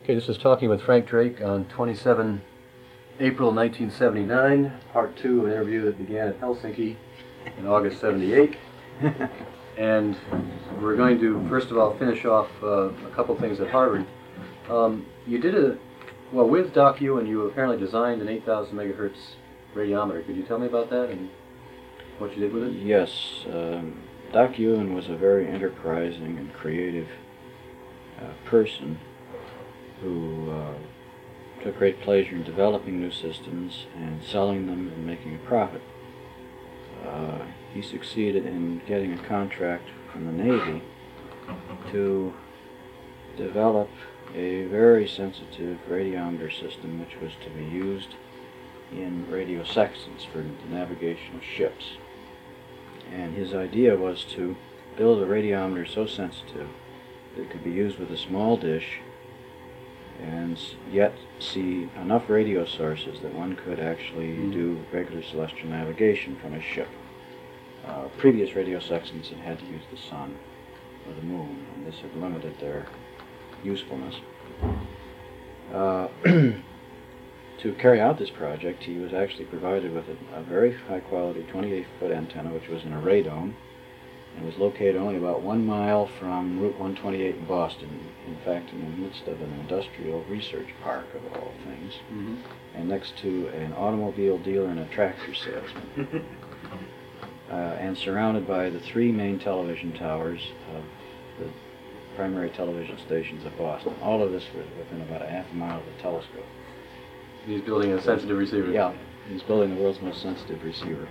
Okay, this is Talking with Frank Drake on 27 April 1979, part 2 of an interview that began at Helsinki in August 78. And we're going to, first of all, finish off a couple things at Harvard. You did with Doc Ewan, you apparently designed an 8,000 megahertz radiometer. Could you tell me about that and what you did with it? Yes. Doc Ewan was a very enterprising and creative person who took great pleasure in developing new systems and selling them and making a profit. He succeeded in getting a contract from the Navy to develop a very sensitive radiometer system which was to be used in radio sextants for the navigation of ships. And his idea was to build a radiometer so sensitive that it could be used with a small dish and yet see enough radio sources that one could actually do regular celestial navigation from a ship. Previous radio sextants had to use the sun or the moon, and this had limited their usefulness. To carry out this project, he was actually provided with a very high-quality 28-foot antenna, which was in a radome, and was located only about 1 mile from Route 128 in Boston, in fact in the midst of an industrial research park of all things, and next to an automobile dealer and a tractor salesman, and surrounded by the 3 main television towers of the primary television stations of Boston. All of this was within about a half a mile of the telescope. He's building a sensitive receiver. Yeah, he's building the world's most sensitive receiver.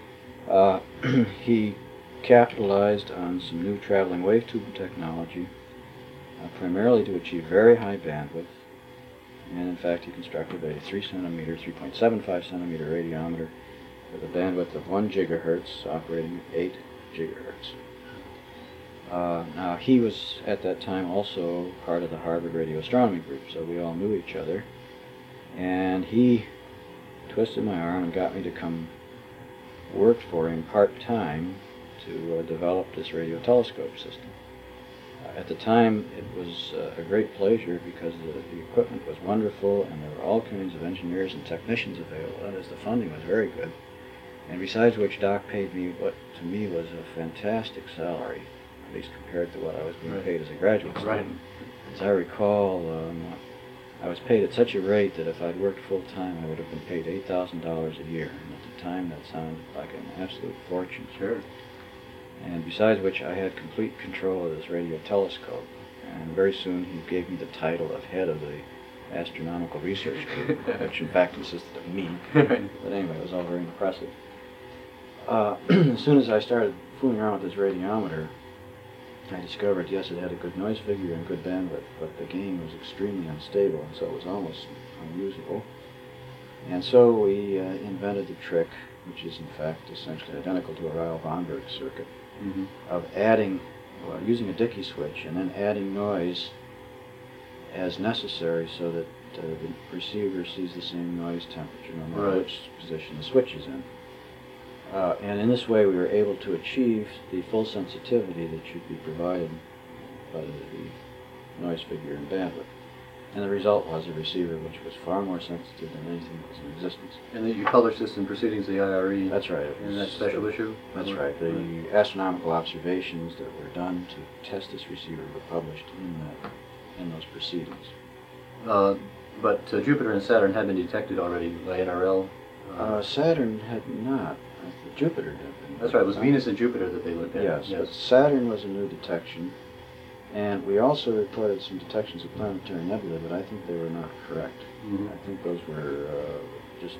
He capitalized on some new traveling wave tube technology, primarily to achieve very high bandwidth, and in fact he constructed a 3.75 centimeter radiometer with a bandwidth of 1 gigahertz operating at 8 gigahertz. Now he was at that time also part of the Harvard Radio Astronomy group, so we all knew each other, and he twisted my arm and got me to come work for him part-time to develop this radio telescope system. At the time, it was a great pleasure because the equipment was wonderful and there were all kinds of engineers and technicians available, and as the funding was very good. And besides which, Doc paid me what to me was a fantastic salary, at least compared to what I was being paid as a graduate student. As I recall, I was paid at such a rate that if I'd worked full-time, I would have been paid $8,000 a year. And at the time, that sounded like an absolute fortune. Sure. And besides which, I had complete control of this radio telescope. And very soon, he gave me the title of head of the astronomical research group, which in fact consisted of me. But anyway, it was all very impressive. As soon as I started fooling around with this radiometer, I discovered, yes, it had a good noise figure and good bandwidth, but the gain was extremely unstable, and so it was almost unusable. And so we invented the trick, which is in fact essentially identical to a Ryle-Vonberg circuit, of adding, using a Dickey switch and then adding noise as necessary so that the receiver sees the same noise temperature no matter which position the switch is in. And in this way we were able to achieve the full sensitivity that should be provided by the noise figure and bandwidth. And the result was a receiver which was far more sensitive than anything that was in existence. And then you published this in Proceedings of the IRE? That's right. In that special issue? That's right. The astronomical observations that were done to test this receiver were published in those proceedings. But Jupiter and Saturn had been detected already by NRL? Saturn had not. Jupiter did. That's right. It was Venus and Jupiter that they looked at. Yes, but Saturn was a new detection. And we also reported some detections of planetary nebulae, but I think they were not correct. I think those were just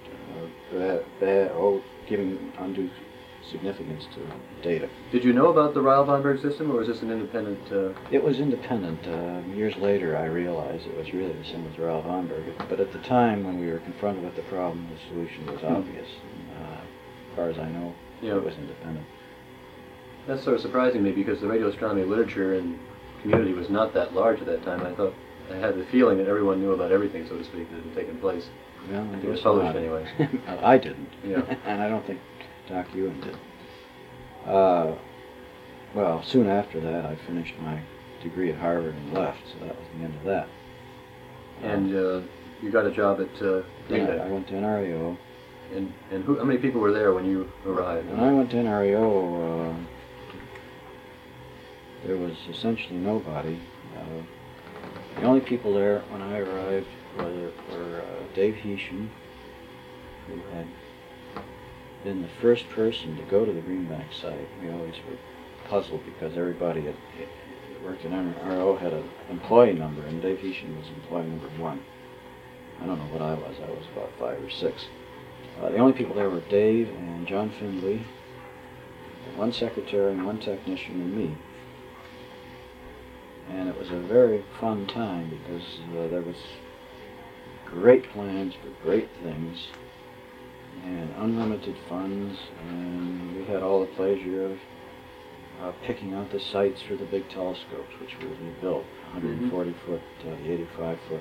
giving undue significance to data. Did you know about the Ryle-Vonberg system, or was this an independent? It was independent. Years later, I realized it was really the same as Ryle-Vonberg. But at the time, when we were confronted with the problem, the solution was obvious. As far as I know, it was independent. That's sort of surprising me because the radio astronomy literature and community was not that large at that time. I had the feeling that everyone knew about everything, so to speak, that had taken place. Well, it was published anyway. I didn't. Yeah. And I don't think Doc Ewan did. Well, soon after that, I finished my degree at Harvard and left, so that was the end of that. And you got a job at Then Green I went to NREO. And how many people were there when you arrived? When I went to NREO, there was essentially nobody. The only people there when I arrived were Dave Heschen, who had been the first person to go to the Greenbank site. We always were puzzled because everybody that worked at NREO had an employee number, and Dave Heschen was employee number 1. I don't know what I was. I was about 5 or 6. The only people there were Dave and John Findley, 1 secretary and 1 technician, and me. And it was a very fun time because there was great plans for great things and unlimited funds, and we had all the pleasure of picking out the sites for the big telescopes, which were being built, 140 foot, the 85 foot,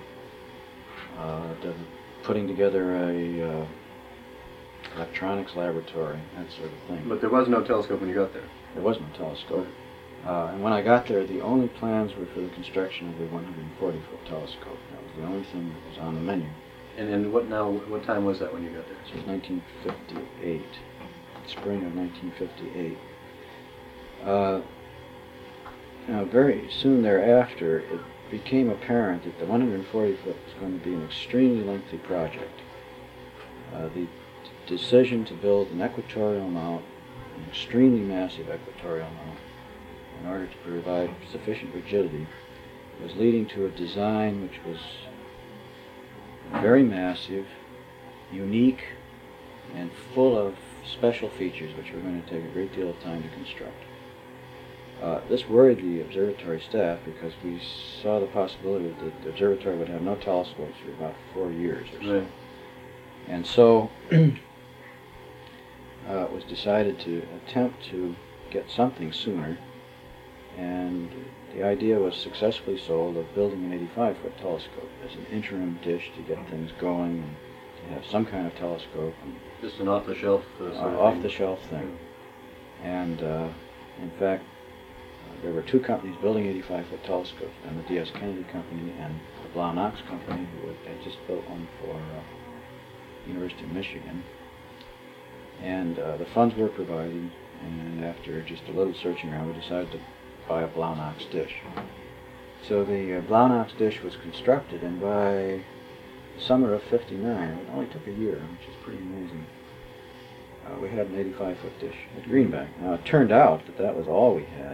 putting together a electronics laboratory, that sort of thing. But there was no telescope when you got there? There was no telescope. And when I got there, the only plans were for the construction of the 140-foot telescope. That was the only thing that was on the menu. And what time was that when you got there? This was 1958, spring of 1958. Now, very soon thereafter, it became apparent that the 140-foot was going to be an extremely lengthy project. The decision to build an equatorial mount, an extremely massive equatorial mount, in order to provide sufficient rigidity, was leading to a design which was very massive, unique, and full of special features which were going to take a great deal of time to construct. This worried the observatory staff because we saw the possibility that the observatory would have no telescopes for about 4 years or so. Right. And so it was decided to attempt to get something sooner, and the idea was successfully sold of building an 85-foot telescope as an interim dish to get things going and to have some kind of telescope. And Just an off-the-shelf sort of thing. off-the-shelf thing. And in fact, there were 2 companies building 85-foot telescopes, and the D.S. Kennedy Company and the Blaw-Knox Company, who had just built one for University of Michigan. And the funds were provided, and after just a little searching around, we decided to buy a Blaw-Knox dish. So the Blaw-Knox dish was constructed, and by the summer of '59, it only took a year, which is pretty amazing, we had an 85-foot dish at Greenbank. Now, it turned out that that was all we had.